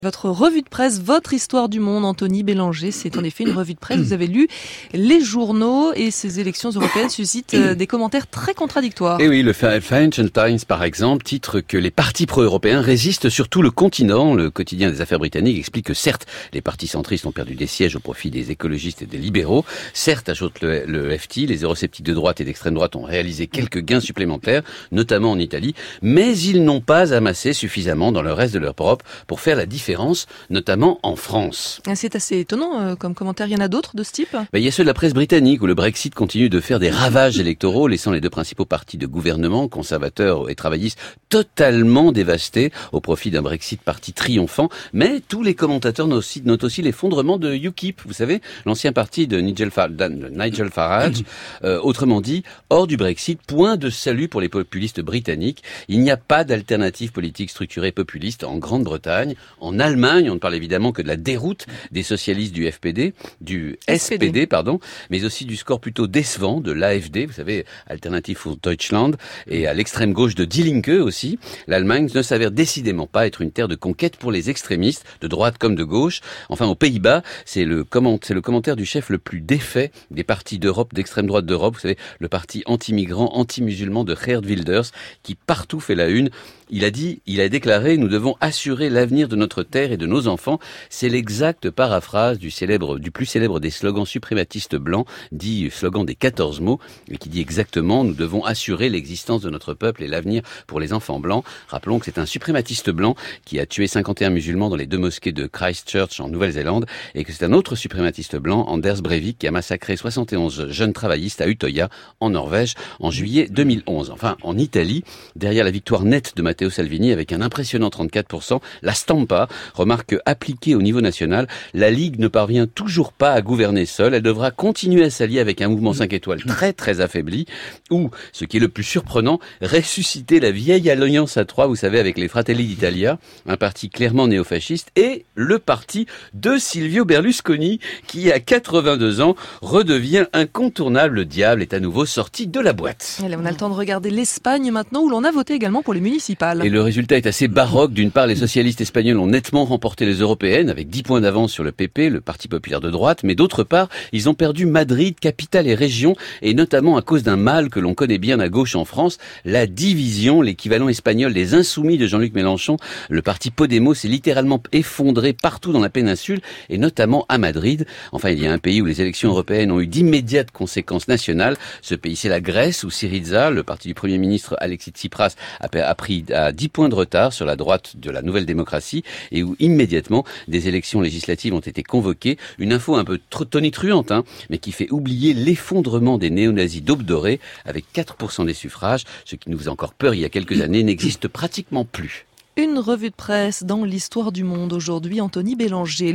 Votre revue de presse, votre histoire du monde, Anthony Bélanger, c'est en effet une revue de presse. Vous avez lu les journaux et ces élections européennes suscitent des commentaires très contradictoires. Et oui, le Financial Times, par exemple, titre que les partis pro-européens résistent sur tout le continent. Le quotidien des affaires britanniques explique que certes, les partis centristes ont perdu des sièges au profit des écologistes et des libéraux. Certes, ajoute le FT, les eurosceptiques de droite et d'extrême droite ont réalisé quelques gains supplémentaires, notamment en Italie, mais ils n'ont pas amassé suffisamment dans le reste de l'Europe pour faire la différence, notamment en France. C'est assez étonnant comme commentaire. Il y en a d'autres de ce type ? Il y a ceux de la presse britannique où le Brexit continue de faire des ravages électoraux, laissant les deux principaux partis de gouvernement, conservateurs et travaillistes, totalement dévastés au profit d'un Brexit parti triomphant. Mais tous les commentateurs notent aussi l'effondrement de UKIP, vous savez, l'ancien parti de Nigel Farage. Autrement dit, hors du Brexit, point de salut pour les populistes britanniques. Il n'y a pas d'alternative politique structurée populiste en Grande-Bretagne. En Allemagne, on ne parle évidemment que de la déroute des socialistes du SPD, mais aussi du score plutôt décevant de l'AfD, vous savez, Alternative für Deutschland, et à l'extrême gauche de Die Linke aussi. L'Allemagne ne s'avère décidément pas être une terre de conquête pour les extrémistes, de droite comme de gauche. Enfin, aux Pays-Bas, c'est le commentaire du chef le plus défait des partis d'Europe, d'extrême droite d'Europe, vous savez, le parti anti-migrant, anti-musulman de Geert Wilders, qui partout fait la une. Il a déclaré, nous devons assurer l'avenir de notre terre et de nos enfants. C'est l'exacte paraphrase du plus célèbre des slogans suprématistes blancs, dit slogan des 14 mots, et qui dit exactement, nous devons assurer l'existence de notre peuple et l'avenir pour les enfants blancs. Rappelons que c'est un suprématiste blanc qui a tué 51 musulmans dans les 2 mosquées de Christchurch en Nouvelle-Zélande, et que c'est un autre suprématiste blanc, Anders Breivik, qui a massacré 71 jeunes travaillistes à Utøya, en Norvège, en juillet 2011. Enfin, en Italie, derrière la victoire nette de Matteo Salvini avec un impressionnant 34%, la Stampa remarque qu'appliquée au niveau national, la Ligue ne parvient toujours pas à gouverner seule. Elle devra continuer à s'allier avec un mouvement 5 étoiles très très affaibli, ou, ce qui est le plus surprenant, ressusciter la vieille alliance à 3, vous savez, avec les Fratelli d'Italia, un parti clairement néofasciste, et le parti de Silvio Berlusconi, qui à 82 ans redevient incontournable. Le diable est à nouveau sorti de la boîte. Allez, on a le temps de regarder l'Espagne maintenant, où l'on a voté également pour les municipales. Et le résultat est assez baroque. D'une part, les socialistes espagnols ont nettement remporté les européennes avec 10 points d'avance sur le PP, le Parti populaire de droite, mais d'autre part, ils ont perdu Madrid, capitale et région, et notamment à cause d'un mal que l'on connaît bien à gauche en France, la division, l'équivalent espagnol des Insoumis de Jean-Luc Mélenchon. Le parti Podemos s'est littéralement effondré partout dans la péninsule, et notamment à Madrid. Enfin, il y a un pays où les élections européennes ont eu d'immédiates conséquences nationales. Ce pays, c'est la Grèce, où Syriza, le parti du Premier ministre Alexis Tsipras, a pris à 10 points de retard sur la droite de la Nouvelle Démocratie, et où immédiatement des élections législatives ont été convoquées. Une info un peu tonitruante, mais qui fait oublier l'effondrement des néo-nazis d'Aube dorée, avec 4% des suffrages. Ce qui nous faisait encore peur il y a quelques années n'existe pratiquement plus. Une revue de presse dans l'histoire du monde aujourd'hui, Anthony Bélanger.